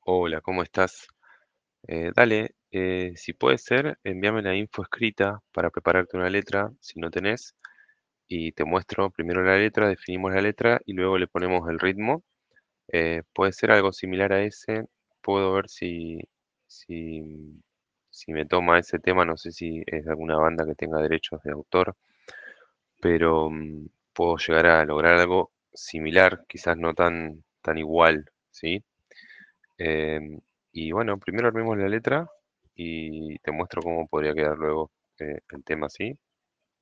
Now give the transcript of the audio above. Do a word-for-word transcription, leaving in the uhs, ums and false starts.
Hola, ¿cómo estás? Eh, dale, eh, si puede ser, envíame la info escrita para prepararte una letra, si no tenés, y te muestro primero la letra, definimos la letra y luego le ponemos el ritmo. Eh, puede ser algo similar a ese, puedo ver si, si, si me toma ese tema, no sé si es de alguna banda que tenga derechos de autor, pero mm, puedo llegar a lograr algo similar, quizás no tan, tan igual, ¿sí? Em, y bueno, primero armemos la letra y te muestro cómo podría quedar luego eh, el tema así.